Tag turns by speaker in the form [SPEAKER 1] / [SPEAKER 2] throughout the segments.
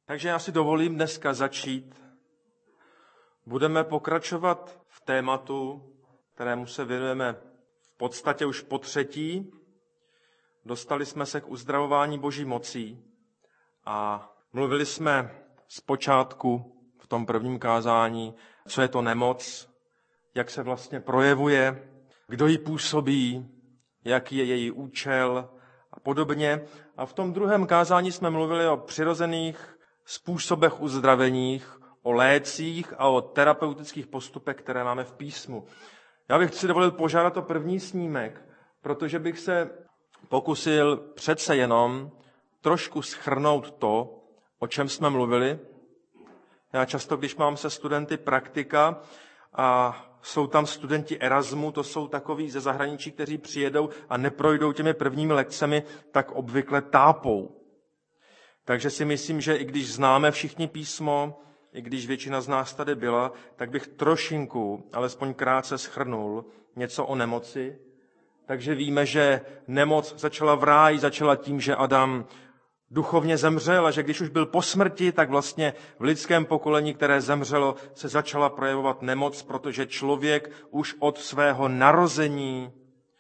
[SPEAKER 1] Takže já si dovolím dneska začít. Budeme pokračovat v tématu, kterému se věnujeme v podstatě už po třetí. Dostali jsme se k uzdravování Boží mocí a mluvili jsme zpočátku v tom prvním kázání, co je to nemoc, jak se vlastně projevuje, kdo ji působí, jaký je její účel a podobně. A v tom druhém kázání jsme mluvili o přirozených způsobech uzdraveních, o lécích a o terapeutických postupech, které máme v písmu. Já bych si dovolil požádat o první snímek, protože bych se pokusil přece jenom trošku shrnout to, o čem jsme mluvili. Já často, když mám se studenty praktika a jsou tam studenti Erasmu, to jsou takoví ze zahraničí, kteří přijedou a neprojdou těmi prvními lekcemi, tak obvykle tápou. Takže si myslím, že i když známe všichni písmo, i když většina z nás tady byla, tak bych trošinku, alespoň krátce shrnul něco o nemoci. Takže víme, že nemoc začala v ráji, začala tím, že Adam duchovně zemřel a že když už byl po smrti, tak vlastně v lidském pokolení, které zemřelo, se začala projevovat nemoc, protože člověk už od svého narození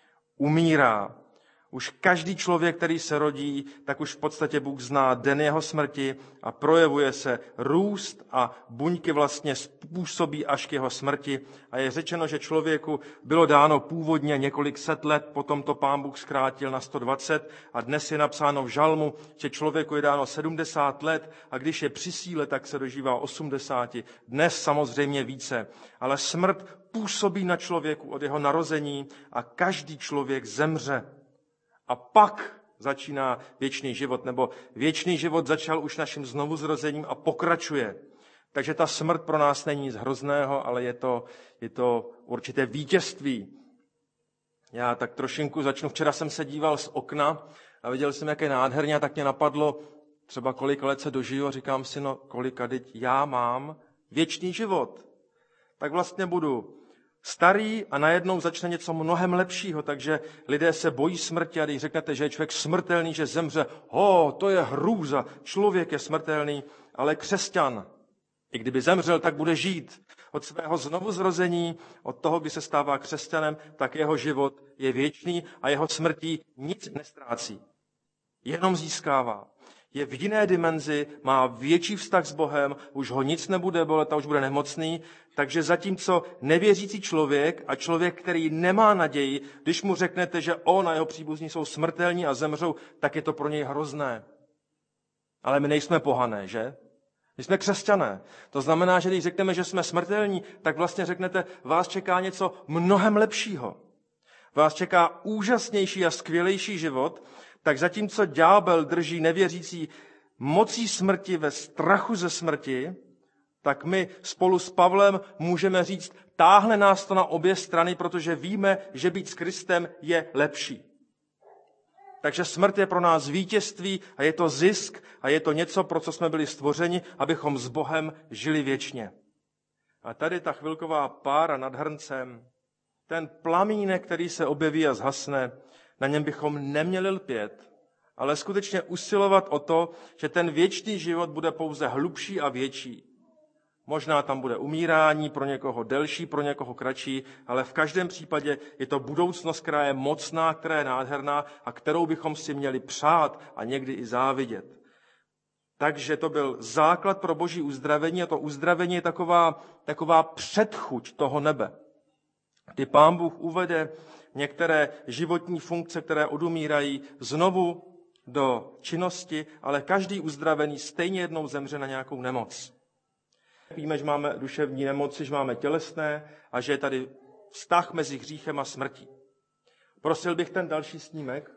[SPEAKER 1] umírá. Už každý člověk, který se rodí, tak už v podstatě Bůh zná den jeho smrti a projevuje se růst a buňky vlastně způsobí až k jeho smrti. A je řečeno, že člověku bylo dáno původně několik set let, potom to Pán Bůh zkrátil na 120 a dnes je napsáno v žalmu, že člověku je dáno 70 let a když je při síle, tak se dožívá 80. Dnes samozřejmě více. Ale smrt působí na člověku od jeho narození a každý člověk zemře. A pak začíná věčný život, nebo věčný život začal už naším znovuzrozením a pokračuje. Takže ta smrt pro nás není nic hrozného, ale je to určité vítězství. Já tak trošinku začnu. Včera jsem se díval z okna a viděl jsem, jak je nádherně, a tak mě napadlo, třeba kolik let se dožiju a říkám si, no kolika teď já mám věčný život. Tak vlastně budu starý a najednou začne něco mnohem lepšího, takže lidé se bojí smrti a když řeknete, že je člověk smrtelný, že zemře, to je hrůza, člověk je smrtelný, ale křesťan, i kdyby zemřel, tak bude žít. Od svého znovuzrození, od toho, kdy se stává křesťanem, tak jeho život je věčný a jeho smrtí nic nestrácí. Jenom získává. Je v jiné dimenzi, má větší vztah s Bohem, už ho nic nebude bolet a už bude nemocný. Takže zatímco nevěřící člověk a člověk, který nemá naději, když mu řeknete, že on a jeho příbuzní jsou smrtelní a zemřou, tak je to pro něj hrozné. Ale my nejsme pohané, že? My jsme křesťané. To znamená, že když řekneme, že jsme smrtelní, tak vlastně řeknete, vás čeká něco mnohem lepšího. Vás čeká úžasnější a skvělejší život. Tak zatímco ďábel drží nevěřící mocí smrti ve strachu ze smrti, tak my spolu s Pavlem můžeme říct, táhne nás to na obě strany, protože víme, že být s Kristem je lepší. Takže smrt je pro nás vítězství a je to zisk a je to něco, pro co jsme byli stvořeni, abychom s Bohem žili věčně. A tady ta chvilková pára nad hrncem, ten plamínek, který se objeví a zhasne, na něm bychom neměli lpět, ale skutečně usilovat o to, že ten věčný život bude pouze hlubší a větší. Možná tam bude umírání, pro někoho delší, pro někoho kratší, ale v každém případě je to budoucnost, která je mocná, která je nádherná a kterou bychom si měli přát a někdy i závidět. Takže to byl základ pro Boží uzdravení a to uzdravení je taková předchuť toho nebe, kdy Pán Bůh uvede některé životní funkce, které odumírají, znovu do činnosti, ale každý uzdravený stejně jednou zemře na nějakou nemoc. Víme, že máme duševní nemoci, že máme tělesné a že je tady vztah mezi hříchem a smrtí. Prosil bych ten další snímek.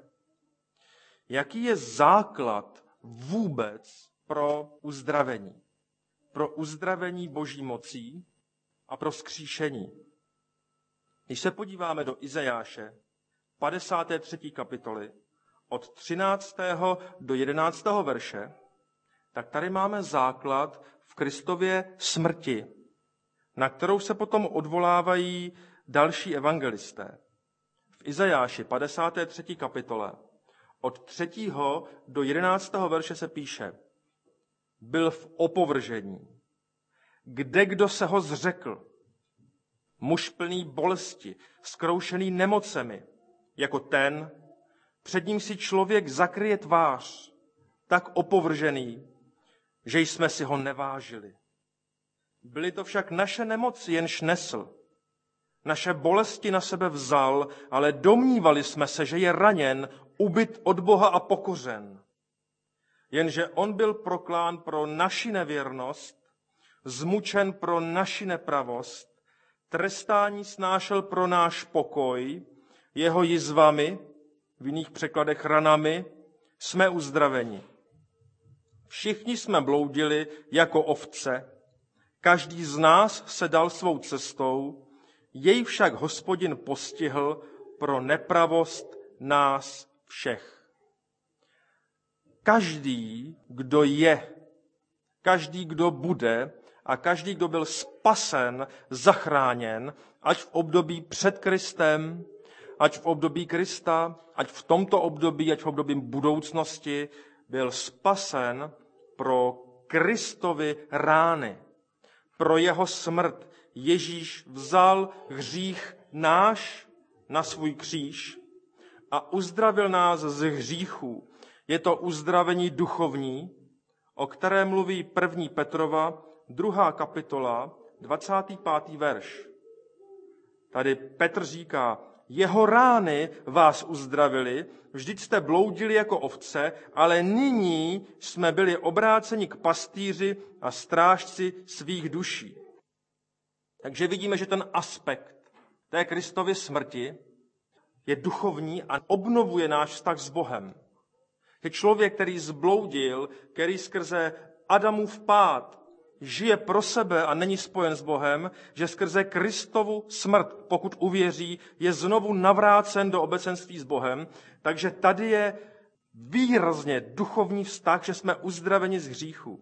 [SPEAKER 1] Jaký je základ vůbec pro uzdravení? Pro uzdravení Boží mocí a pro vzkříšení. Když se podíváme do Izajáše, 53. kapitoly, od 13. do 11. verše, tak tady máme základ v Kristově smrti, na kterou se potom odvolávají další evangelisté. V Izajáši 53. kapitole od 3. do 11. verše se píše: byl v opovržení. Kdekdo se ho zřekl, muž plný bolesti, zkroušený nemocemi, jako ten, před ním si člověk zakryje tvář, tak opovržený, že jsme si ho nevážili. Byly to však naše nemoci, jenž nesl. Naše bolesti na sebe vzal, ale domnívali jsme se, že je raněn, ubit od Boha a pokořen. Jenže on byl proklán pro naši nevěrnost, zmučen pro naši nepravost, trestání snášel pro náš pokoj, jeho jizvami, v jiných překladech ranami, jsme uzdraveni. Všichni jsme bloudili jako ovce, každý z nás se dal svou cestou, jej však Hospodin postihl pro nepravost nás všech. Každý, kdo je, každý, kdo bude a každý, kdo byl spasen, zachráněn, ať v období před Kristem, ať v období Krista, ať v tomto období, ať v období budoucnosti, byl spasen pro Kristovy rány, pro jeho smrt. Ježíš vzal hřích náš na svůj kříž a uzdravil nás z hříchů. Je to uzdravení duchovní, o kterém mluví 1. Petrova, 2. kapitola, 25. verš. Tady Petr říká, jeho rány vás uzdravili, vždyť jste bloudili jako ovce, ale nyní jsme byli obráceni k pastýři a strážci svých duší. Takže vidíme, že ten aspekt té Kristovy smrti je duchovní a obnovuje náš vztah s Bohem. Je člověk, který zbloudil, který skrze Adamův pád žije pro sebe a není spojen s Bohem, že skrze Kristovu smrt, pokud uvěří, je znovu navrácen do obecenství s Bohem. Takže tady je výrazně duchovní vztah, že jsme uzdraveni z hříchu.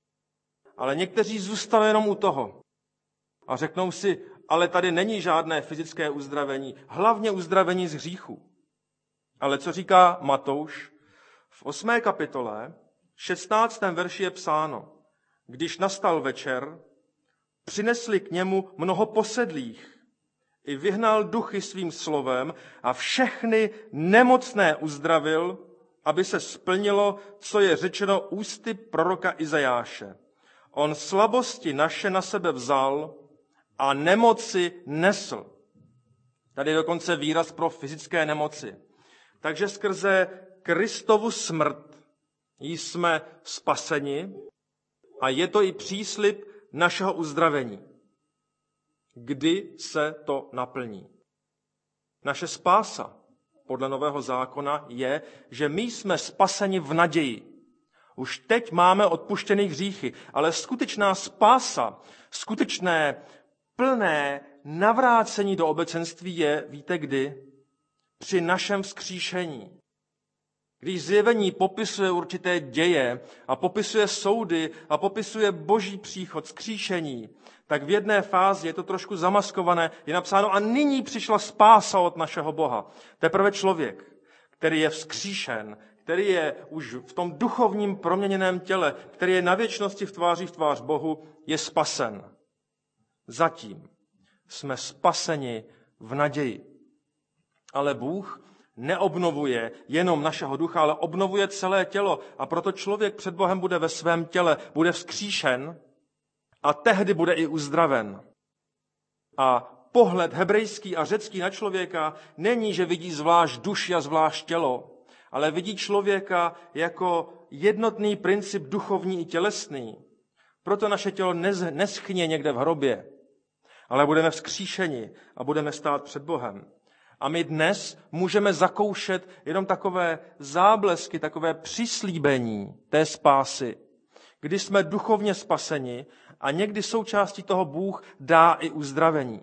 [SPEAKER 1] Ale někteří zůstali jenom u toho a řeknou si, ale tady není žádné fyzické uzdravení, hlavně uzdravení z hříchu. Ale co říká Matouš? V 8. kapitole, 16. verši je psáno, když nastal večer, přinesli k němu mnoho posedlých, i vyhnal duchy svým slovem a všechny nemocné uzdravil, aby se splnilo, co je řečeno ústy proroka Izajáše. On slabosti naše na sebe vzal a nemoci nesl. Tady je dokonce výraz pro fyzické nemoci. Takže skrze Kristovu smrt jsme spaseni a je to i příslib našeho uzdravení. Kdy se to naplní? Naše spása podle Nového zákona je, že my jsme spaseni v naději. Už teď máme odpuštěný hříchy, ale skutečná spása, skutečné plné navrácení do obecenství je, víte kdy? Při našem vzkříšení. Když zjevení popisuje určité děje a popisuje soudy a popisuje boží příchod, vzkříšení, tak v jedné fázi je to trošku zamaskované, je napsáno a nyní přišla spása od našeho Boha. Teprve člověk, který je vzkříšen, který je už v tom duchovním proměněném těle, který je na věčnosti v tvář Bohu, je spasen. Zatím jsme spaseni v naději. Ale Bůh neobnovuje jenom našeho ducha, ale obnovuje celé tělo. A proto člověk před Bohem bude ve svém těle, bude vzkříšen a tehdy bude i uzdraven. A pohled hebrejský a řecký na člověka není, že vidí zvlášť duši a zvlášť tělo, ale vidí člověka jako jednotný princip duchovní i tělesný. Proto naše tělo neschně někde v hrobě, ale budeme vzkříšeni a budeme stát před Bohem. A my dnes můžeme zakoušet jenom takové záblesky, takové přislíbení té spásy, kdy jsme duchovně spaseni a někdy součástí toho Bůh dá i uzdravení.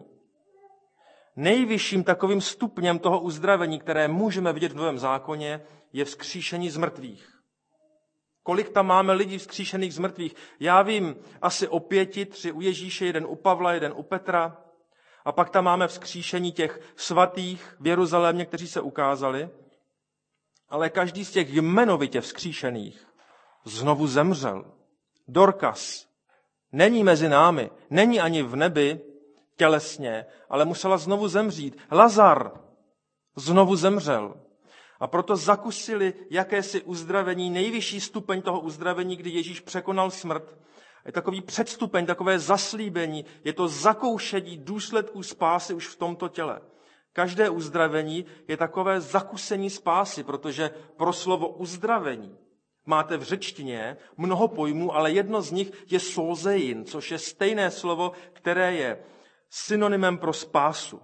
[SPEAKER 1] Nejvyšším takovým stupněm toho uzdravení, které můžeme vidět v Novém zákoně, je vzkříšení z mrtvých. Kolik tam máme lidí vzkříšených z mrtvých? Já vím asi o 5, 3 u Ježíše, 1 u Pavla, 1 u Petra. A pak tam máme vzkříšení těch svatých v Jeruzalémě, kteří se ukázali. Ale každý z těch jmenovitě vzkříšených znovu zemřel Dorkas není mezi námi, není ani v nebi tělesně, ale musela znovu zemřít. Lazar znovu zemřel. A proto zakusili jakési uzdravení, nejvyšší stupeň toho uzdravení, kdy Ježíš překonal smrt. Je takový předstupeň, takové zaslíbení, je to zakoušení důsledků spásy už v tomto těle. Každé uzdravení je takové zakusení spásy, protože pro slovo uzdravení máte v řečtině mnoho pojmů, ale jedno z nich je sozein, což je stejné slovo, které je synonymem pro spásu.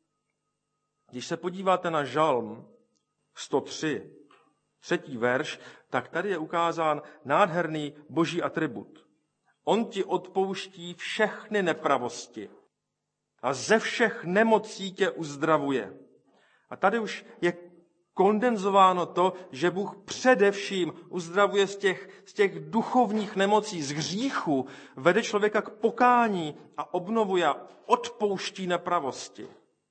[SPEAKER 1] Když se podíváte na Žalm 103, 3. verš, tak tady je ukázán nádherný boží atribut. On ti odpouští všechny nepravosti a ze všech nemocí tě uzdravuje. A tady už je kondenzováno to, že Bůh především uzdravuje z těch duchovních nemocí, z hříchu, vede člověka k pokání a obnovuje a odpouští nepravosti.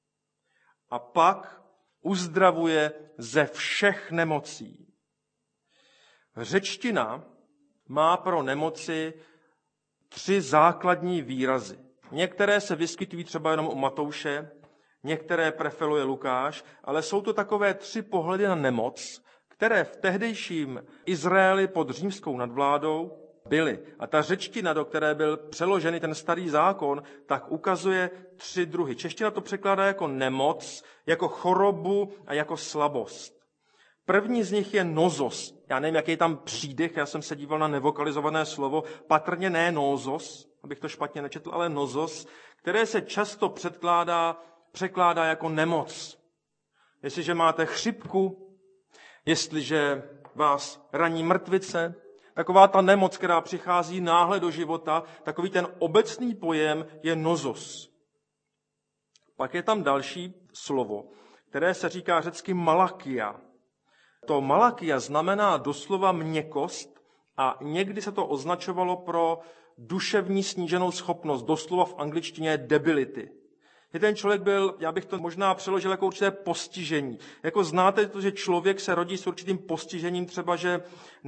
[SPEAKER 1] A pak uzdravuje ze všech nemocí. Řečtina má pro nemoci 3 základní výrazy. Některé se vyskytují třeba jenom u Matouše, některé preferuje Lukáš, ale jsou to takové 3 pohledy na nemoc, které v tehdejším Izraeli pod římskou nadvládou byly. A ta řečtina, do které byl přeložený ten starý zákon, tak ukazuje 3 druhy. Čeština to překládá jako nemoc, jako chorobu a jako slabost. První z nich je nozos. Já nevím, jaký je tam přídech, já jsem se díval na nevokalizované slovo, patrně ne nozos, abych to špatně nečetl, ale nozos, které se často překládá jako nemoc. Jestliže máte chřipku, jestliže vás raní mrtvice, taková ta nemoc, která přichází náhle do života, takový ten obecný pojem je nozos. Pak je tam další slovo, které se říká řecky malakia. To malakia znamená doslova měkkost a někdy se to označovalo pro duševní sníženou schopnost, doslova v angličtině debility. Je ten člověk byl, já bych to možná přeložil jako určité postižení. Jako znáte to, že člověk se rodí s určitým postižením, třeba, že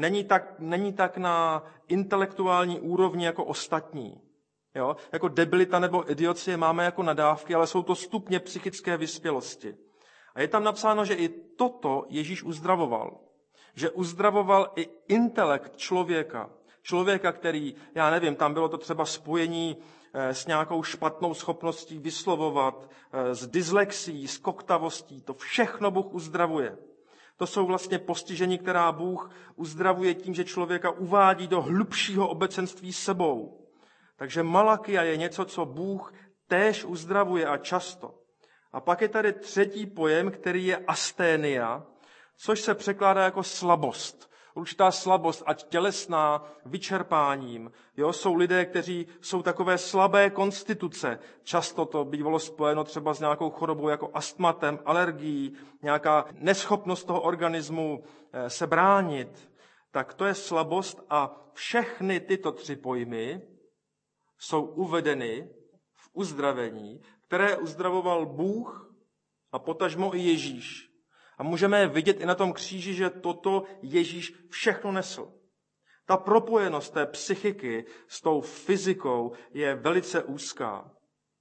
[SPEAKER 1] není tak na intelektuální úrovni jako ostatní. Jo? Jako debilita nebo idiocie máme jako nadávky, ale jsou to stupně psychické vyspělosti. A je tam napsáno, že i toto Ježíš uzdravoval. Že uzdravoval i intelekt člověka. Člověka, který, já nevím, tam bylo to třeba spojení s nějakou špatnou schopností vyslovovat, s dyslexií, s koktavostí. To všechno Bůh uzdravuje. To jsou vlastně postižení, která Bůh uzdravuje tím, že člověka uvádí do hlubšího obecenství sebou. Takže malakia je něco, co Bůh též uzdravuje a často. A pak je tady 3. pojem, který je asténia, což se překládá jako slabost. Určitá slabost, ať tělesná, vyčerpáním. Jo, jsou lidé, kteří jsou takové slabé konstituce. Často to bývalo spojeno třeba s nějakou chorobou jako astmatem, alergií, nějaká neschopnost toho organismu se bránit. Tak to je slabost a všechny tyto 3 pojmy jsou uvedeny v uzdravení, které uzdravoval Bůh a potažmo i Ježíš. A můžeme vidět i na tom kříži, že toto Ježíš všechno nesl. Ta propojenost té psychiky s tou fyzikou je velice úzká.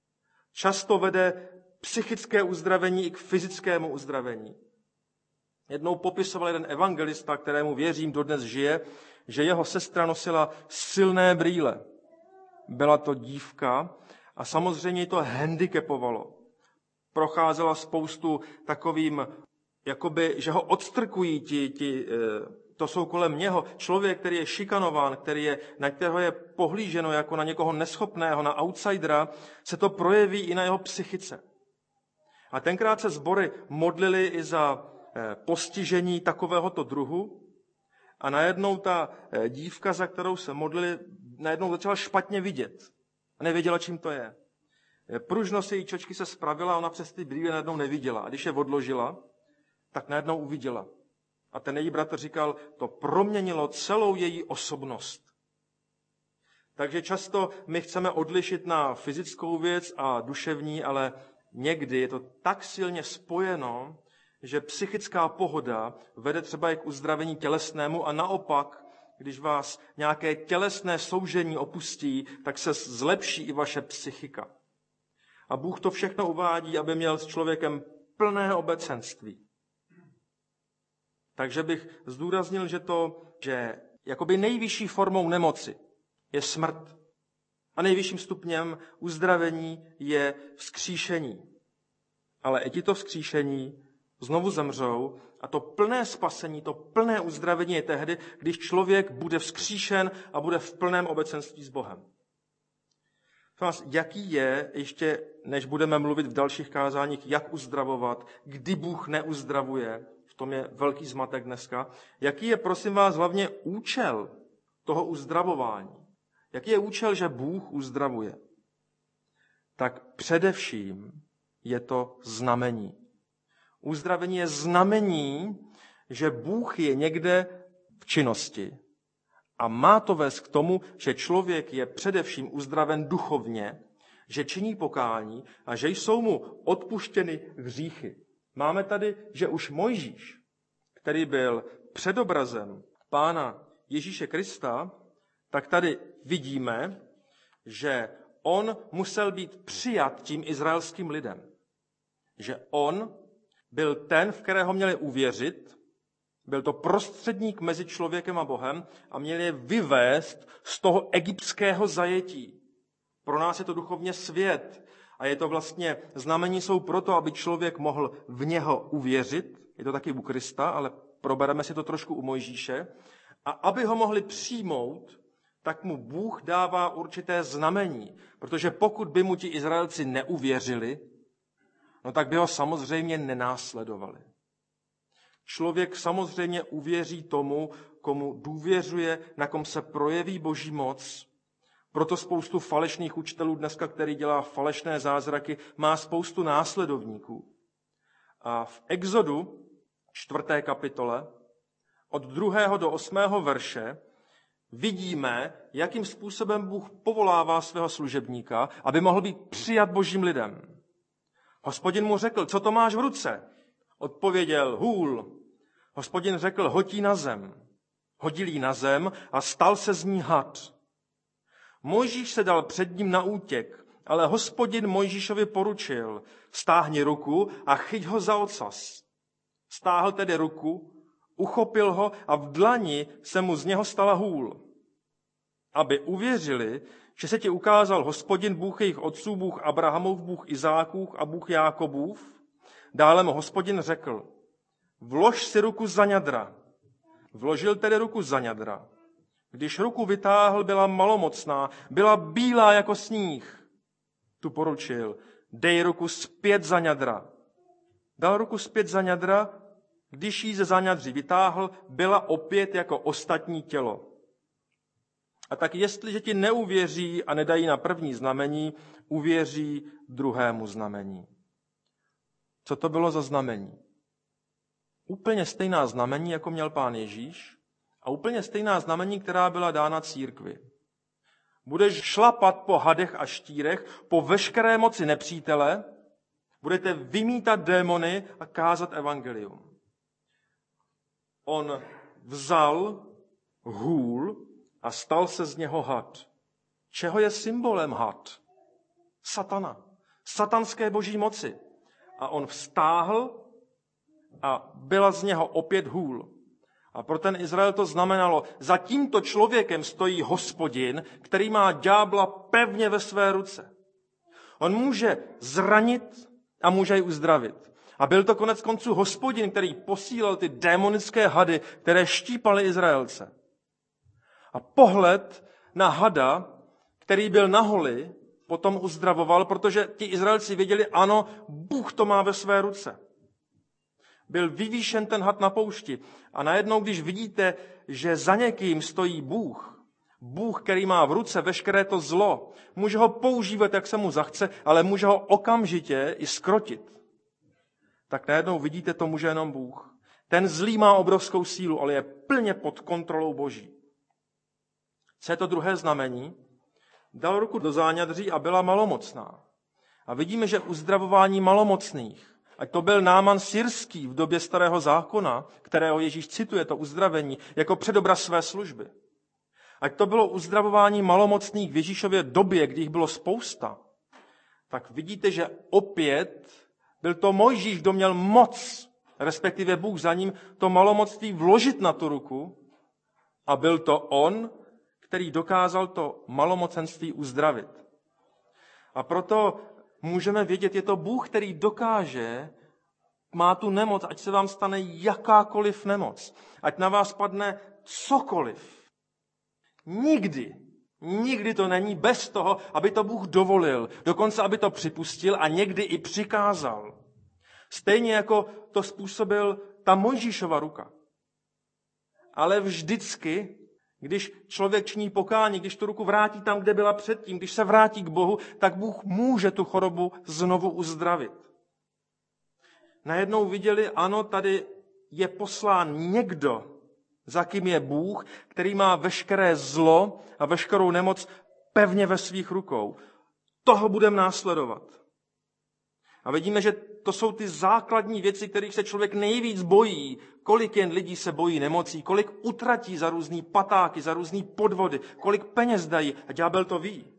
[SPEAKER 1] Často vede psychické uzdravení i k fyzickému uzdravení. Jednou popisoval jeden evangelista, kterému věřím, dodnes žije, že jeho sestra nosila silné brýle. Byla to dívka a samozřejmě to handicapovalo. Procházela spoustu takovým, jakoby, že ho odstrkují to jsou kolem něho. Člověk, který je šikanován, na kterého je pohlíženo jako na někoho neschopného, na outsidera, se to projeví i na jeho psychice. A tenkrát se sbory modlili i za postižení takovéhoto druhu a najednou ta dívka, za kterou se modlili, najednou začala špatně vidět. A nevěděla, čím to je. Pružnost její čočky se spravila a ona přes ty brýle najednou neviděla. A když je odložila, tak najednou uviděla. A ten její bratr říkal, to proměnilo celou její osobnost. Takže často my chceme odlišit na fyzickou věc a duševní, ale někdy je to tak silně spojeno, že psychická pohoda vede třeba i k uzdravení tělesnému a naopak když vás nějaké tělesné soužení opustí, tak se zlepší i vaše psychika. A Bůh to všechno uvádí, aby měl s člověkem plné obecenství. Takže bych zdůraznil, že jakoby nejvyšší formou nemoci je smrt. A nejvyšším stupněm uzdravení je vzkříšení. Ale i tito vzkříšení znovu zemřou a to plné spasení, to plné uzdravení je tehdy, když člověk bude vzkříšen a bude v plném obecenství s Bohem. Jaký je, ještě než budeme mluvit v dalších kázáních, jak uzdravovat, kdy Bůh neuzdravuje, v tom je velký zmatek dneska, jaký je, prosím vás, hlavně účel toho uzdravování? Jaký je účel, že Bůh uzdravuje? Tak především je to znamení. Uzdravení je znamení, že Bůh je někde v činnosti. A má to vést k tomu, že člověk je především uzdraven duchovně, že činí pokání a že jsou mu odpuštěny hříchy. Máme tady, že už Mojžíš, který byl předobrazem Pána Ježíše Krista, tak tady vidíme, že on musel být přijat tím izraelským lidem. Že on byl ten, v kterého měli uvěřit, byl to prostředník mezi člověkem a Bohem a měl je vyvést z toho egyptského zajetí. Pro nás je to duchovně svět a je to vlastně, znamení jsou proto, aby člověk mohl v něho uvěřit, je to taky u Krista, ale probereme si to trošku u Mojžíše, a aby ho mohli přijmout, tak mu Bůh dává určité znamení, protože pokud by mu ti Izraelci neuvěřili, no tak by ho samozřejmě nenásledovali. Člověk samozřejmě uvěří tomu, komu důvěřuje, na kom se projeví Boží moc. Proto spoustu falešných učitelů dneska, který dělá falešné zázraky, má spoustu následovníků. A v Exodu, 4. kapitole, od 2. do 8. verše, vidíme, jakým způsobem Bůh povolává svého služebníka, aby mohl být přijat Božím lidem. Hospodin mu řekl, co to máš v ruce? Odpověděl, hůl. Hospodin řekl, hoď ji na zem. Hodil ji na zem a stal se z ní had. Mojžíš se dal před ním na útěk, ale Hospodin Mojžíšovi poručil, stáhni ruku a chyť ho za ocas. Stáhl tedy ruku, uchopil ho a v dlani se mu z něho stala hůl. Aby uvěřili, že se ti ukázal Hospodin, Bůh jejich otců, Bůh Abrahamův, Bůh Izákův a Bůh Jákobův. Dále mu Hospodin řekl, vlož si ruku za ňadra. Vložil tedy ruku za ňadra. Když ruku vytáhl, byla malomocná, byla bílá jako sníh. Tu poručil, dej ruku zpět za ňadra. Dal ruku zpět za ňadra, když ji ze záňadří vytáhl, byla opět jako ostatní tělo. A tak jestliže ti neuvěří a nedají na první znamení, uvěří druhému znamení. Co to bylo za znamení? Úplně stejná znamení, jako měl Pán Ježíš, a úplně stejná znamení, která byla dána církvi. Budeš šlapat po hadech a štírech, po veškeré moci nepřítele, budete vymítat démony a kázat evangelium. On vzal hůl a stal se z něho had. Čeho je symbolem had? Satana. Satanské boží moci. A on vztáhl a byla z něho opět hůl. A pro ten Izrael to znamenalo, za tímto člověkem stojí Hospodin, který má ďábla pevně ve své ruce. On může zranit a může ji uzdravit. A byl to konec konců Hospodin, který posílal ty démonické hady, které štípaly Izraelce. A pohled na hada, který byl na holi, potom uzdravoval, protože ti Izraelci věděli, ano, Bůh to má ve své ruce. Byl vyvýšen ten had na poušti. A najednou, když vidíte, že za někým stojí Bůh, Bůh, který má v ruce veškeré to zlo, může ho používat, jak se mu zachce, ale může ho okamžitě i zkrotit. Tak najednou vidíte, to může jenom Bůh. Ten zlý má obrovskou sílu, ale je plně pod kontrolou Boží. Co je to druhé znamení? Dal ruku do záňadří a byla malomocná. A vidíme, že uzdravování malomocných, ať to byl Náman syrský v době Starého zákona, kterého Ježíš cituje, to uzdravení, jako předobraz své služby. ať to bylo uzdravování malomocných v Ježíšově době, kdy jich bylo spousta, tak vidíte, že opět byl to Mojžíš, kdo měl moc, respektive Bůh za ním, to malomocný vložit na tu ruku a byl to on, který dokázal to malomocenství uzdravit. A proto můžeme vědět, je to Bůh, který dokáže, má tu nemoc, ať se vám stane jakákoliv nemoc, ať na vás padne cokoliv. Nikdy to není bez toho, aby to Bůh dovolil, dokonce aby to připustil a někdy i přikázal. Stejně jako to způsobil ta Mojžíšova ruka. Ale vždycky, když člověk činí pokání, když tu ruku vrátí tam, kde byla předtím, když se vrátí k Bohu, tak Bůh může tu chorobu znovu uzdravit. Najednou viděli, ano, tady je poslán někdo, za kým je Bůh, který má veškeré zlo a veškerou nemoc pevně ve svých rukou. Toho budeme následovat. A vidíme, že to jsou ty základní věci, kterých se člověk nejvíc bojí. Kolik jen lidí se bojí nemocí, kolik utratí za různý patáky, za různý podvody, kolik peněz dají. A ďábel to ví.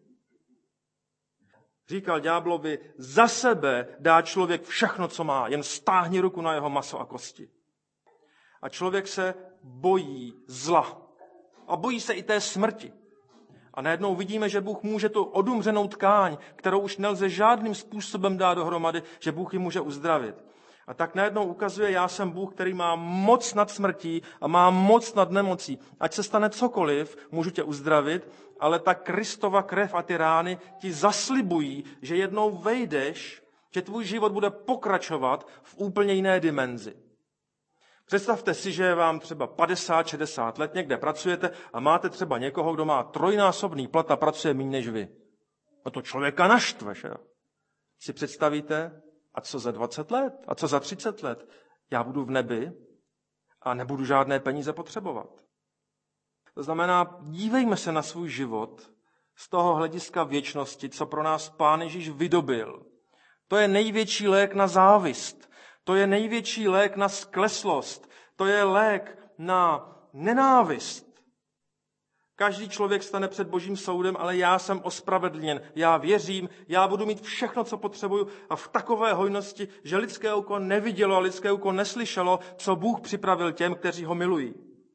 [SPEAKER 1] Říkal ďáblovi, za sebe dá člověk všechno, co má, jen stáhni ruku na jeho maso a kosti. A člověk se bojí zla. A bojí se i té smrti. A najednou vidíme, že Bůh může tu odumřenou tkáň, kterou už nelze žádným způsobem dát dohromady, že Bůh ji může uzdravit. A tak najednou ukazuje, já jsem Bůh, který má moc nad smrtí a má moc nad nemocí. Ať se stane cokoliv, můžu tě uzdravit, ale ta Kristova krev a ty rány ti zaslibují, že jednou vejdeš, že tvůj život bude pokračovat v úplně jiné dimenzi. Představte si, že je vám třeba 50-60 let, někde pracujete a máte třeba někoho, kdo má trojnásobný plat a pracuje méně než vy. No to člověka naštve, že jo? Si představíte, a co za 20 let, a co za 30 let? Já budu v nebi a nebudu žádné peníze potřebovat. To znamená, dívejme se na svůj život z toho hlediska věčnosti, co pro nás Pán Ježíš vydobil. To je největší lék na závist. To je největší lék na skleslost. To je lék na nenávist. Každý člověk stane před Božím soudem, ale já jsem ospravedlněn. Já věřím, já budu mít všechno, co potřebuju a v takové hojnosti, že lidské oko nevidělo a lidské oko neslyšelo, co Bůh připravil těm, kteří ho milují.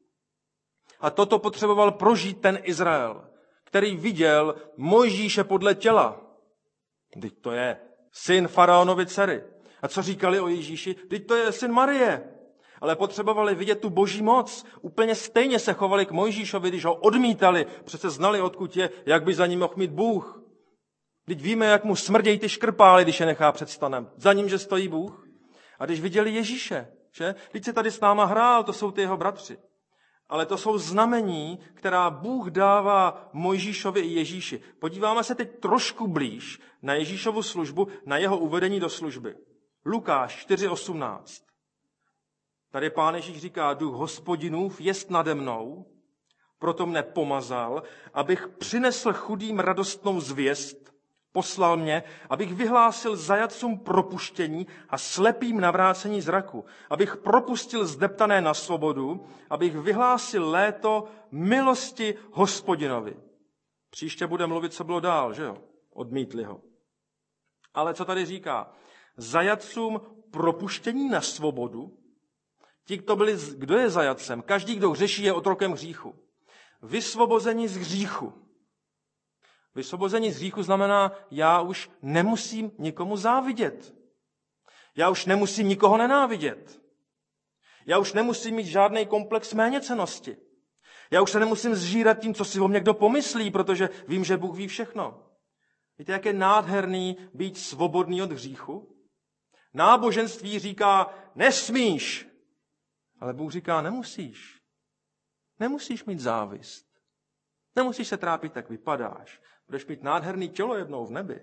[SPEAKER 1] A toto potřeboval prožít ten Izrael, který viděl Mojžíše podle těla. Vždyť to je syn faraonovy dcery. A co říkali o Ježíši? Vždyť to je syn Marie. Ale potřebovali vidět tu boží moc. Úplně stejně se chovali k Mojžíšovi, když ho odmítali. Přece znali, odkud je, jak by za ním mohl mít Bůh. Vždyť víme, jak mu smrdějí ty škrpály, když je nechá před stanem. Za ním, že stojí Bůh. A když viděli Ježíše, že? Vždyť se tady s náma hrál, to jsou ty jeho bratři. Ale to jsou znamení, která Bůh dává Mojžíšovi i Ježíši. Podíváme se teď trošku blíž na Ježíšovu službu, na jeho uvedení do služby. Lukáš 4:18. Tady Pán Ježíš říká, duch Hospodinův jest nade mnou, proto mne pomazal, abych přinesl chudým radostnou zvěst, poslal mě, abych vyhlásil zajatcům propuštění a slepým navrácení zraku, abych propustil zdeptané na svobodu, abych vyhlásil léto milosti Hospodinovi. Příště bude mluvit, co bylo dál, že jo? Odmítli ho. Ale co tady říká? Zajatcům propuštění na svobodu. Ti, kdo je zajatcem? Každý, kdo hřeší, je otrokem hříchu. Vysvobození z hříchu. Vysvobození z hříchu znamená, já už nemusím nikomu závidět. Já už nemusím nikoho nenávidět. Já už nemusím mít žádný komplex méněcennosti. Já už se nemusím zžírat tím, co si o mě kdo pomyslí, protože vím, že Bůh ví všechno. Víte, jak je nádherný být svobodný od hříchu? Náboženství říká, nesmíš. Ale Bůh říká, nemusíš. Nemusíš mít závist. Nemusíš se trápit, jak vypadáš. Budeš mít nádherný tělo jednou v nebi.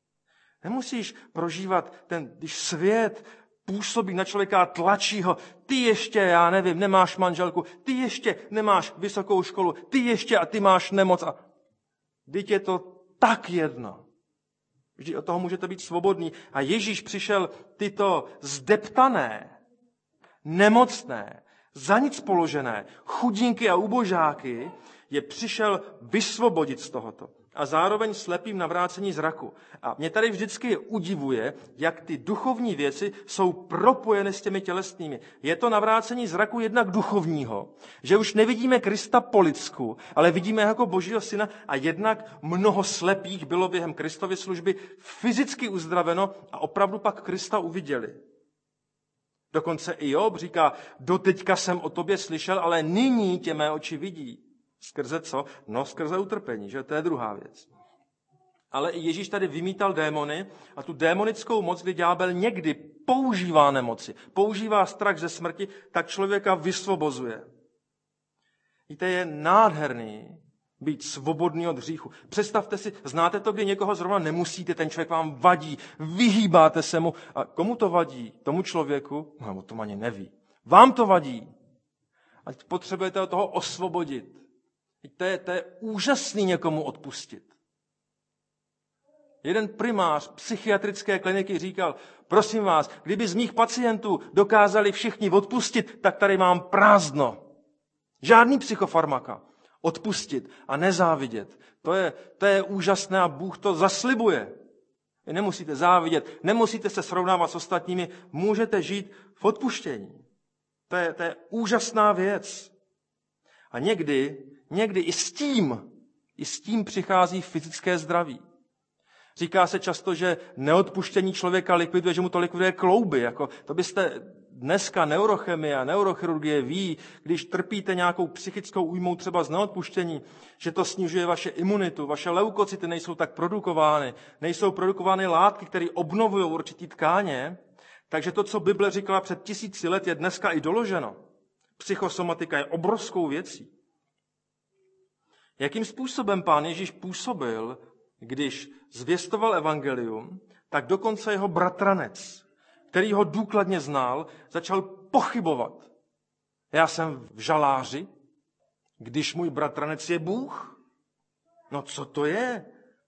[SPEAKER 1] Nemusíš prožívat když svět působí na člověka, tlačí ho. Ty ještě, já nevím, nemáš manželku. Ty ještě nemáš vysokou školu. Ty ještě a ty máš nemoc. A vždyť je to tak jedno. Vždyť od toho můžete být svobodný. A Ježíš přišel tyto zdeptané, nemocné, za nic položené, chudinky a ubožáky, je přišel vysvobodit z tohoto a zároveň slepým navrácení zraku. A mě tady vždycky udivuje, jak ty duchovní věci jsou propojeny s těmi tělesnými. Je to navrácení zraku jednak duchovního, že už nevidíme Krista po lidsku, ale vidíme jako Božího syna a jednak mnoho slepých bylo během Kristovy služby fyzicky uzdraveno a opravdu pak Krista uviděli. Dokonce i Job říká, doteďka jsem o tobě slyšel, ale nyní tě mé oči vidí. Skrze co? No, skrze utrpení, že? To je druhá věc. Ale i Ježíš tady vymítal démony a tu démonickou moc, kdy ďábel někdy používá nemoci, používá strach ze smrti, tak člověka vysvobozuje. Víte, je nádherný být svobodný od hříchu. Představte si, znáte to, kdy někoho zrovna nemusíte, ten člověk vám vadí, vyhýbáte se mu. A komu to vadí? Tomu člověku? No, o tom ani neví. Vám to vadí. A potřebujete od toho osvobodit. To je úžasný někomu odpustit. Jeden primář psychiatrické kliniky říkal, prosím vás, kdyby z mých pacientů dokázali všichni odpustit, tak tady mám prázdno. Žádný psychofarmaka. Odpustit a nezávidět. To je úžasné a Bůh to zaslibuje. Vy nemusíte závidět, nemusíte se srovnávat s ostatními, můžete žít v odpuštění. To je úžasná věc. A někdy i s tím přichází fyzické zdraví. Říká se často, že neodpuštění člověka likviduje, že mu to likviduje klouby. Jako to byste dneska neurochemie a neurochirurgie ví, když trpíte nějakou psychickou újmou třeba z neodpuštění, že to snižuje vaše imunitu, vaše leukocyty nejsou tak produkovány, nejsou produkovány látky, které obnovují určitý tkáně, takže to, co Bible říkala před 1000 let, je dneska i doloženo. Psychosomatika je obrovskou věcí. Jakým způsobem Pán Ježíš působil, když zvěstoval evangelium, tak dokonce jeho bratranec, který ho důkladně znal, začal pochybovat. Já jsem v žaláři, když můj bratranec je Bůh? No co to je?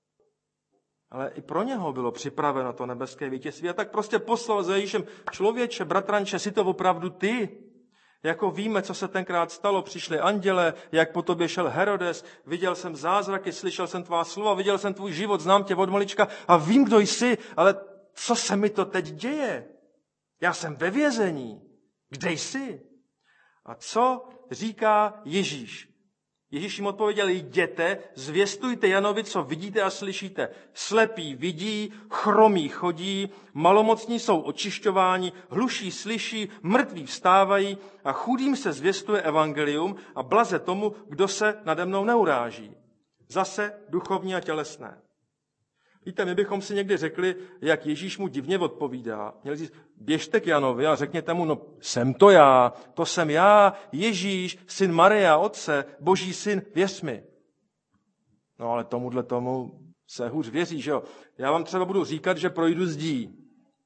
[SPEAKER 1] Ale i pro něho bylo připraveno to nebeské vítězství. A tak prostě poslal za Ježíšem, člověče, bratranče, jsi to opravdu ty? Jako víme, co se tenkrát stalo, přišli anděle, jak po tobě šel Herodes, viděl jsem zázraky, slyšel jsem tvá slova, viděl jsem tvůj život, znám tě od malička a vím, kdo jsi, ale co se mi to teď děje? Já jsem ve vězení. Kde jsi? A co říká Ježíš? Ježíš jim odpověděl, jděte, zvěstujte Janovi, co vidíte a slyšíte. Slepí vidí, chromí chodí, malomocní jsou očišťováni, hluší slyší, mrtví vstávají a chudým se zvěstuje evangelium a blaze tomu, kdo se nade mnou neuráží. Zase duchovní a tělesné. Víte, my bychom si někdy řekli, jak Ježíš mu divně odpovídá. Měli říct, běžte k Janovi a řekněte mu, no jsem to já, to jsem já, Ježíš, syn Maria, Otce, Boží syn, věř mi. No ale tomu se hůř věří, že jo. Já vám třeba budu říkat, že projdu zdí.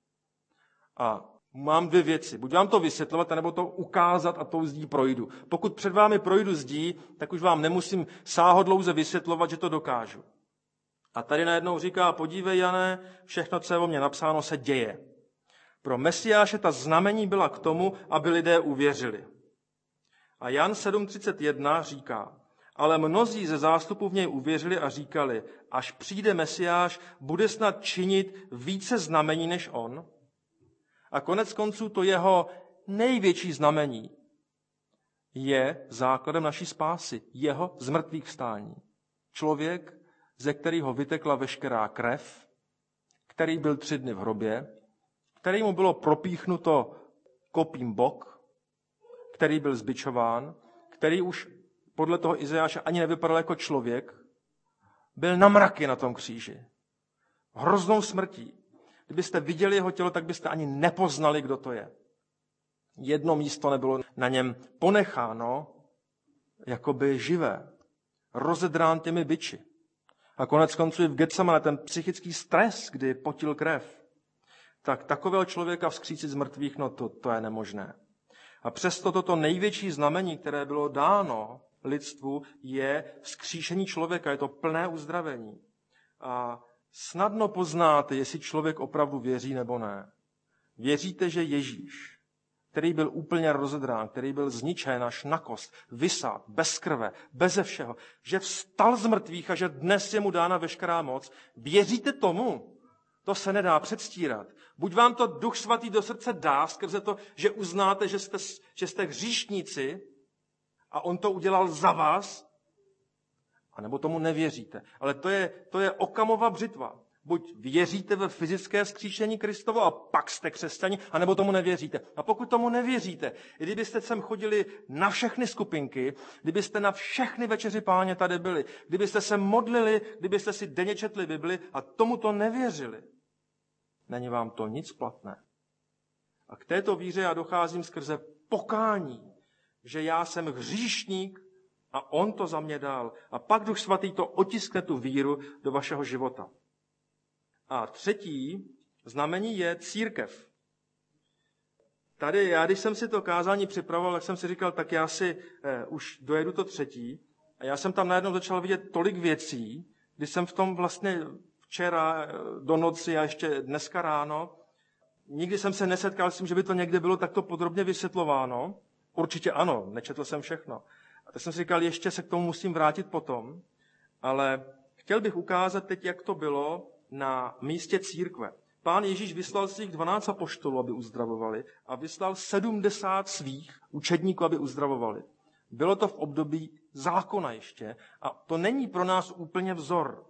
[SPEAKER 1] A mám 2 věci. Buď vám to vysvětlovat, nebo to ukázat a tou zdí projdu. Pokud před vámi projdu zdí, tak už vám nemusím sáhodlouze vysvětlovat, že to dokážu. A tady najednou říká, podívej, Jane, všechno, co je o mně napsáno, se děje. Pro Mesiáše ta znamení byla k tomu, aby lidé uvěřili. A Jan 7.31 říká, ale mnozí ze zástupu v něj uvěřili a říkali, až přijde Mesiáš, bude snad činit více znamení než on. A konec konců to jeho největší znamení je základem naší spásy, jeho zmrtvých vstání. Člověk, ze kterého vytekla veškerá krev, který byl 3 dny v hrobě, který mu bylo propíchnuto kopím bok, který byl zbičován, který už podle toho Izajáše ani nevypadal jako člověk, byl na mraky na tom kříži. Hroznou smrtí. Kdybyste viděli jeho tělo, tak byste ani nepoznali, kdo to je. Jedno místo nebylo na něm ponecháno, jakoby živé. Rozedrán těmi biči. A konec konců i v Getsemane ten psychický stres, kdy potil krev, tak takového člověka vzkřísit z mrtvých, no to je nemožné. A přesto toto největší znamení, které bylo dáno lidstvu, je vzkříšení člověka, je to plné uzdravení. A snadno poznáte, jestli člověk opravdu věří nebo ne. Věříte, že Ježíš, který byl úplně rozedrán, který byl zničen až na kost, vysát, bez krve, beze všeho, že vstal z mrtvých a že dnes je mu dána veškerá moc. Věříte tomu? To se nedá předstírat. Buď vám to Duch Svatý do srdce dá skrze to, že uznáte, že jste hříšníci a on to udělal za vás, anebo tomu nevěříte. Ale to je Okamova břitva. Buď věříte ve fyzické vzkříšení Kristovo a pak jste křesťani, anebo tomu nevěříte. A pokud tomu nevěříte, i kdybyste sem chodili na všechny skupinky, kdybyste na všechny večeři Páně tady byli, kdybyste se modlili, kdybyste si denně četli Bibli a tomu to nevěřili, není vám to nic platné. A k této víře já docházím skrze pokání, že já jsem hříšník a on to za mě dal. A pak Duch Svatý to otiskne tu víru do vašeho života. A třetí znamení je církev. Tady já, když jsem si to kázání připravoval, tak jsem si říkal, tak já si už dojedu to třetí. A já jsem tam najednou začal vidět tolik věcí, když jsem v tom vlastně včera do noci a ještě dneska ráno, nikdy jsem se nesetkal s tím, že by to někde bylo takto podrobně vysvětlováno. Určitě ano, nečetl jsem všechno. A tak jsem si říkal, ještě se k tomu musím vrátit potom, ale chtěl bych ukázat teď, jak to bylo na místě církve. Pán Ježíš vyslal svých 12 apoštolů, aby uzdravovali, a vyslal 70 svých učedníků, aby uzdravovali. Bylo to v období zákona ještě a to není pro nás úplně vzor.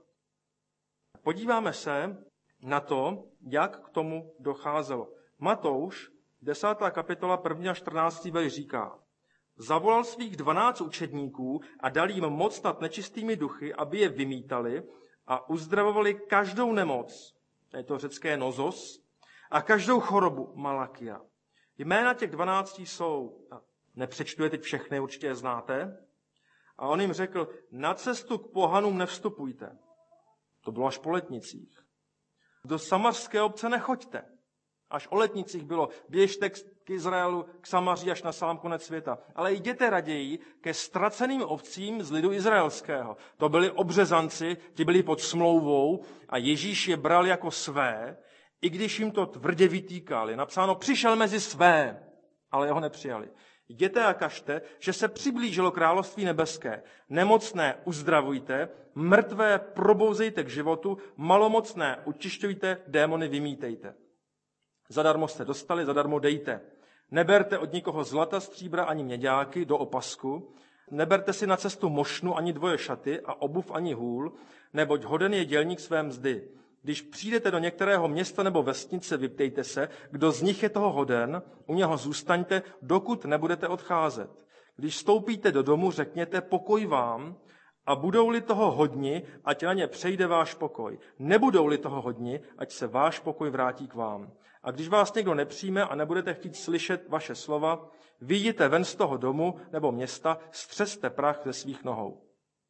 [SPEAKER 1] Podíváme se na to, jak k tomu docházelo. Matouš, 10. kapitola, 1. a 14. verš říká: Zavolal svých 12 učedníků a dal jim moc nad nečistými duchy, aby je vymítali a uzdravovali každou nemoc, je to řecké nozos, a každou chorobu, malakia. Jména těch 12 jsou, nepřečtu je teď všechny, určitě je znáte, a on jim řekl, na cestu k pohanům nevstupujte. To bylo až po letnicích. Do samařské obce nechoďte. Až o letnicích bylo, běžte k Izraelu, k Samaří až na sám konec světa. Ale jděte raději ke ztraceným ovcím z lidu izraelského. To byli obřezanci, ti byli pod smlouvou a Ježíš je bral jako své, i když jim to tvrdě vytýkal. Je napsáno, přišel mezi své, ale jeho nepřijali. Jděte a kažte, že se přiblížilo království nebeské. Nemocné uzdravujte, mrtvé probouzejte k životu, malomocné učišťujte, démony vymítejte. Zadarmo jste dostali, zadarmo dejte. Neberte od nikoho zlata, stříbra ani měďáky do opasku, neberte si na cestu mošnu ani dvoje šaty a obuv ani hůl, neboť hoden je dělník své mzdy. Když přijdete do některého města nebo vesnice, vyptejte se, kdo z nich je toho hoden, u něho zůstaňte, dokud nebudete odcházet. Když vstoupíte do domu, řekněte pokoj vám, a budou-li toho hodni, ať na ně přejde váš pokoj. Nebudou-li toho hodni, ať se váš pokoj vrátí k vám. A když vás někdo nepřijme a nebudete chtít slyšet vaše slova, vyjděte ven z toho domu nebo města, střeste prach ze svých nohou.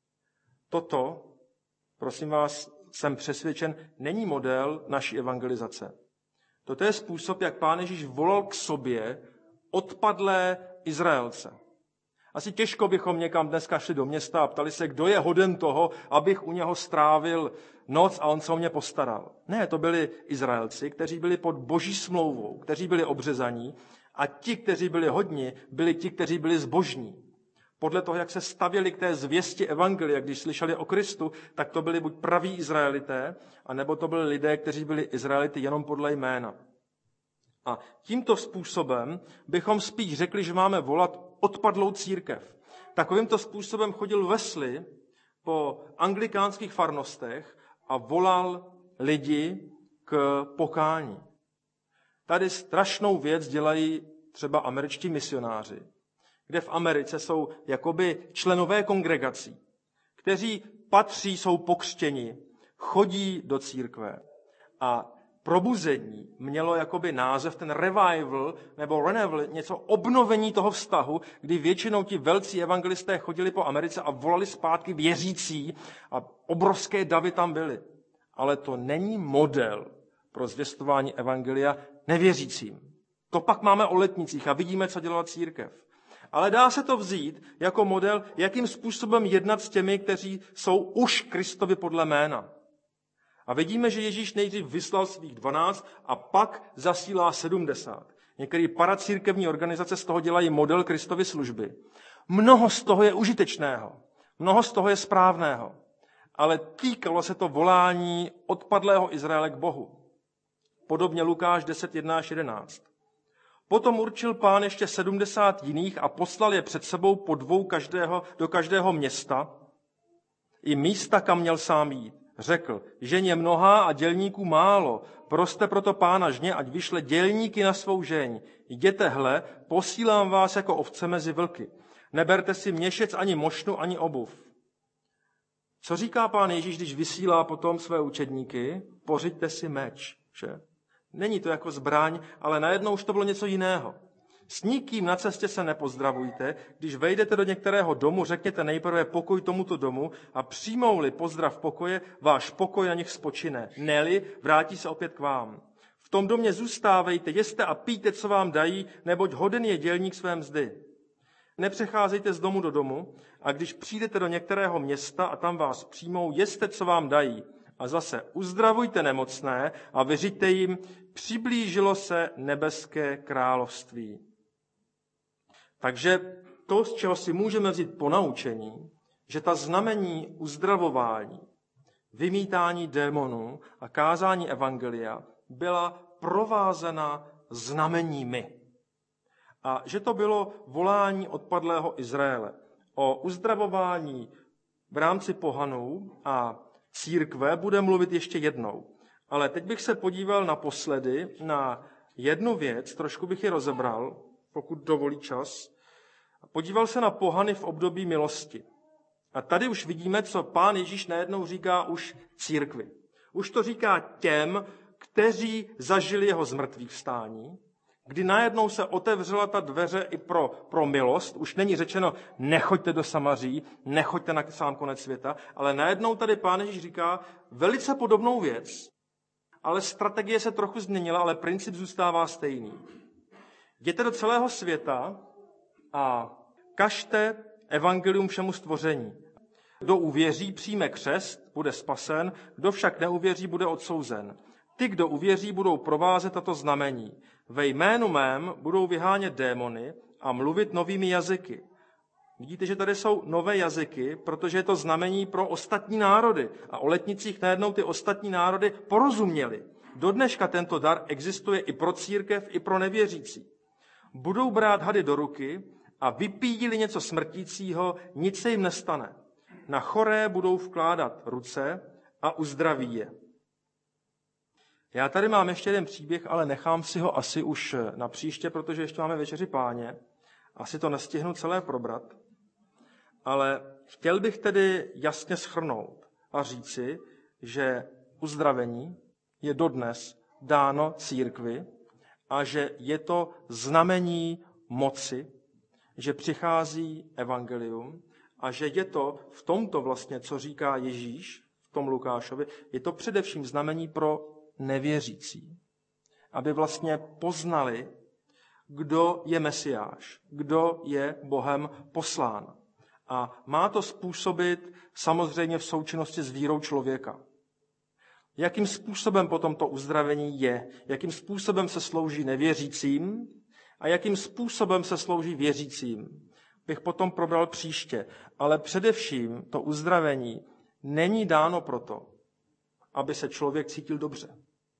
[SPEAKER 1] Toto, prosím vás, jsem přesvědčen, není model naší evangelizace. Toto je způsob, jak Pán Ježíš volal k sobě odpadlé Izraelce. Asi těžko bychom někam dneska šli do města a ptali se, kdo je hoden toho, abych u něho strávil noc a on se o mě postaral. Ne, to byli Izraelci, kteří byli pod boží smlouvou, kteří byli obřezaní a ti, kteří byli hodni, byli ti, kteří byli zbožní. Podle toho, jak se stavěli k té zvěsti evangelia, když slyšeli o Kristu, tak to byli buď praví Izraelité, anebo to byli lidé, kteří byli Izraelity jenom podle jména. A tímto způsobem bychom spíš řekli, že máme volat odpadlou církev. Takovýmto způsobem chodil Wesley po anglikánských farnostech a volal lidi k pokání. Tady strašnou věc dělají třeba američtí misionáři, kde v Americe jsou jakoby členové kongregací, kteří patří, jsou pokřtěni, chodí do církve a probuzení mělo jakoby název ten revival nebo renewal, něco obnovení toho vztahu, kdy většinou ti velcí evangelisté chodili po Americe a volali zpátky věřící a obrovské davy tam byly. Ale to není model pro zvěstování evangelia nevěřícím. To pak máme o letnicích a vidíme, co dělala církev. Ale dá se to vzít jako model, jakým způsobem jednat s těmi, kteří jsou už Kristovi podle jména. A vidíme, že Ježíš nejdřív vyslal svých 12 a pak zasílá 70. Některé paracírkevní organizace z toho dělají model Kristovy služby. Mnoho z toho je užitečného, mnoho z toho je správného, ale týkalo se to volání odpadlého Izraele k Bohu. Podobně Lukáš 10:1-11. Potom určil Pán ještě 70 jiných a poslal je před sebou po 2 do každého města, i místa, kam měl sám jít. Řekl, žen je mnohá a dělníků málo, proste proto Pána žně, ať vyšle dělníky na svou žeň. Jděte, hle, posílám vás jako ovce mezi vlky. Neberte si měšec ani mošnu, ani obuv. Co říká Pán Ježíš, když vysílá potom své učedníky? Pořiďte si meč, že? Není to jako zbraň, ale najednou už to bylo něco jiného. S nikým na cestě se nepozdravujte. Když vejdete do některého domu, řekněte nejprve pokoj tomuto domu a přijmou-li pozdrav pokoje, váš pokoj na nich spočine. Ne-li, vrátí se opět k vám. V tom domě zůstávejte, jeste a pijte, co vám dají, neboť hoden je dělník své mzdy. Nepřecházejte z domu do domu a když přijdete do některého města a tam vás přijmou, jeste, co vám dají. A zase uzdravujte nemocné a vyřiďte jim, přiblížilo se nebeské království. Takže to, z čeho si můžeme vzít ponaučení, že ta znamení uzdravování, vymítání démonů a kázání evangelia byla provázena znameními. A že to bylo volání odpadlého Izraele o uzdravování v rámci pohanů a církve bude mluvit ještě jednou. Ale teď bych se podíval naposledy na jednu věc, trošku bych ji rozebral, pokud dovolí čas. Podíval se na pohany v období milosti. A tady už vidíme, co Pán Ježíš najednou říká už církvi. Už to říká těm, kteří zažili jeho zmrtvýchvstání, kdy najednou se otevřela ta dveře i pro milost. Už není řečeno, nechoďte do Samaří, nechoďte na sám konec světa, ale najednou tady Pán Ježíš říká velice podobnou věc, ale strategie se trochu změnila, ale princip zůstává stejný. Jděte do celého světa a kažte evangelium všemu stvoření. Kdo uvěří, přijme křest, bude spasen, kdo však neuvěří, bude odsouzen. Ty, kdo uvěří, budou provázet tato znamení. Ve jménu mém budou vyhánět démony a mluvit novými jazyky. Vidíte, že tady jsou nové jazyky, protože je to znamení pro ostatní národy. A o letnicích najednou ty ostatní národy porozuměli. Do dneška tento dar existuje i pro církev, i pro nevěřící. Budou brát hady do ruky a vypíjí-li něco smrtícího, nic se jim nestane. Na choré budou vkládat ruce a uzdraví je. Já tady mám ještě jeden příběh, ale nechám si ho asi už na příště, protože ještě máme večeři Páně. Asi to nestihnu celé probrat. Ale chtěl bych tedy jasně shrnout a říci, že uzdravení je dodnes dáno církvi a že je to znamení moci, že přichází evangelium a že je to v tomto vlastně, co říká Ježíš v tom Lukášovi, je to především znamení pro nevěřící, aby vlastně poznali, kdo je Mesiáš, kdo je Bohem poslán. A má to způsobit samozřejmě v součinnosti s vírou člověka. Jakým způsobem potom to uzdravení je, jakým způsobem se slouží nevěřícím a jakým způsobem se slouží věřícím, bych potom probral příště. Ale především to uzdravení není dáno proto, aby se člověk cítil dobře.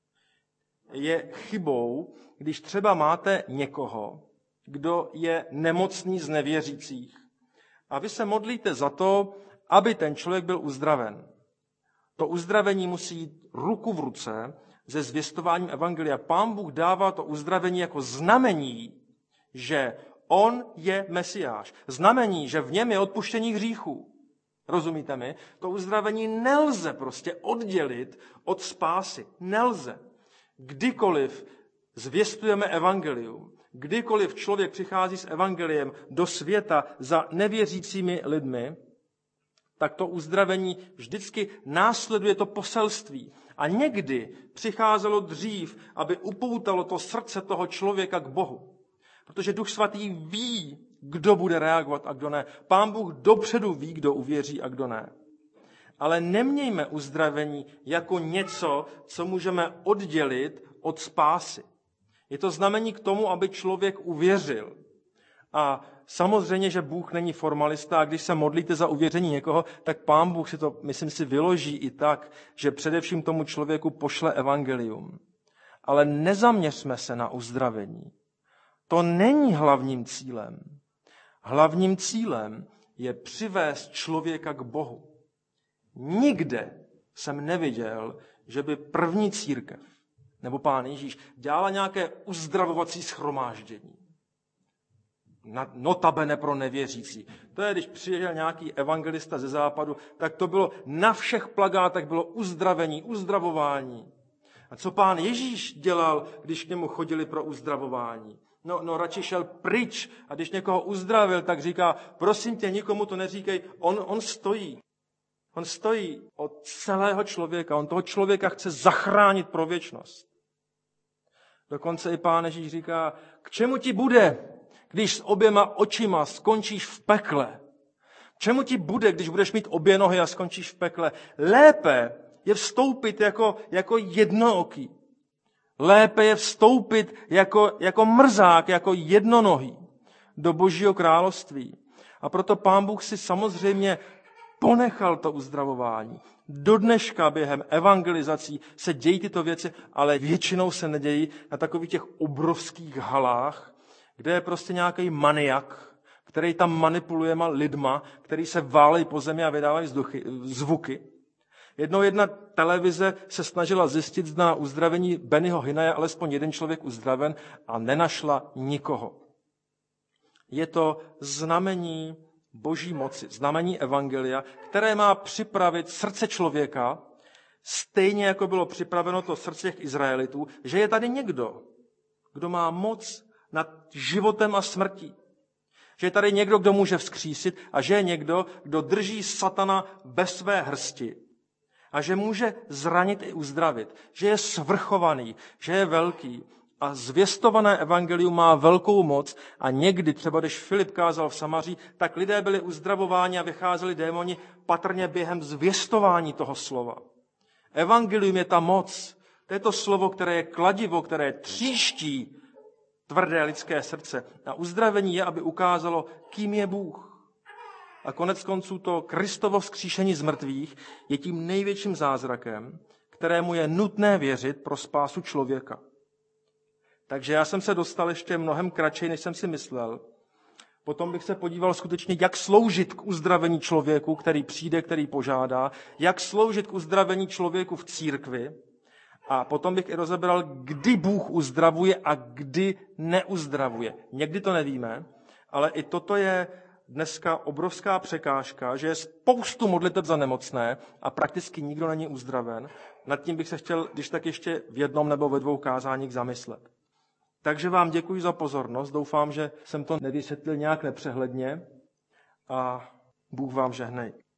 [SPEAKER 1] Je chybou, když třeba máte někoho, kdo je nemocný z nevěřících a vy se modlíte za to, aby ten člověk byl uzdraven. To uzdravení musí jít ruku v ruce se zvěstováním evangelia. Pán Bůh dává to uzdravení jako znamení, že on je Mesiáš. Znamení, že v něm je odpuštění hříchů. Rozumíte mi? To uzdravení nelze prostě oddělit od spásy. Nelze. Kdykoliv zvěstujeme evangelium, kdykoliv člověk přichází s evangeliem do světa za nevěřícími lidmi, tak to uzdravení vždycky následuje to poselství. A někdy přicházelo dřív, aby upoutalo to srdce toho člověka k Bohu. Protože Duch Svatý ví, kdo bude reagovat a kdo ne. Pán Bůh dopředu ví, kdo uvěří a kdo ne. Ale nemějme uzdravení jako něco, co můžeme oddělit od spásy. Je to znamení k tomu, aby člověk uvěřil. A samozřejmě, že Bůh není formalista a když se modlíte za uvěření někoho, tak Pán Bůh si to, myslím si, vyloží i tak, že především tomu člověku pošle evangelium. Ale nezaměřme se na uzdravení. To není hlavním cílem. Hlavním cílem je přivést člověka k Bohu. Nikde jsem neviděl, že by první církev nebo Pán Ježíš dělala nějaké uzdravovací shromáždění. Notabene pro nevěřící. To je, když přišel nějaký evangelista ze západu, tak to bylo na všech plakátech bylo uzdravení, uzdravování. A co Pán Ježíš dělal, když k němu chodili pro uzdravování? No radši šel pryč a když někoho uzdravil, tak říká, prosím tě, nikomu to neříkej, on stojí. On stojí od celého člověka, on toho člověka chce zachránit pro věčnost. Dokonce i Pán Ježíš říká, k čemu ti bude, když s oběma očima skončíš v pekle? K čemu ti bude, když budeš mít obě nohy a skončíš v pekle? Lépe je vstoupit jako jednooký. Lépe je vstoupit jako mrzák, jako jednonohý do Božího království. A proto Pán Bůh si samozřejmě ponechal to uzdravování. Do dneška během evangelizací se dějí tyto věci, ale většinou se nedějí na takových těch obrovských halách, kde je prostě nějaký maniak, který tam manipuluje lidma, který se válejí po zemi a vydávají zvuky. Jednou jedna televize se snažila zjistit, zda na uzdravení Bennyho Hinna je alespoň jeden člověk uzdraven a nenašla nikoho. Je to znamení Boží moci, znamení evangelia, které má připravit srdce člověka, stejně jako bylo připraveno to srdce těch Izraelitů, že je tady někdo, kdo má moc nad životem a smrtí. Že je tady někdo, kdo může vzkřísit a že je někdo, kdo drží satana ve své hrsti a že může zranit i uzdravit. Že je svrchovaný, že je velký. A zvěstované evangelium má velkou moc a někdy, třeba když Filip kázal v Samaří, tak lidé byli uzdravováni a vycházeli démoni patrně během zvěstování toho slova. Evangelium je ta moc. To je to slovo, které je kladivo, které tříští tvrdé lidské srdce. A uzdravení je, aby ukázalo, kým je Bůh. A konec konců to Kristovo vzkříšení z mrtvých je tím největším zázrakem, kterému je nutné věřit pro spásu člověka. Takže já jsem se dostal ještě mnohem kratší, než jsem si myslel. Potom bych se podíval skutečně, jak sloužit k uzdravení člověku, který přijde, který požádá, jak sloužit k uzdravení člověku v církvi. A potom bych i rozebral, kdy Bůh uzdravuje a kdy neuzdravuje. Někdy to nevíme, ale i toto je dneska obrovská překážka, že je spoustu modliteb za nemocné a prakticky nikdo není uzdraven. Nad tím bych se chtěl, když tak ještě v jednom nebo ve 2 kázáních zamyslet. Takže vám děkuji za pozornost. Doufám, že jsem to nevysvětlil nějak nepřehledně a Bůh vám žehnej.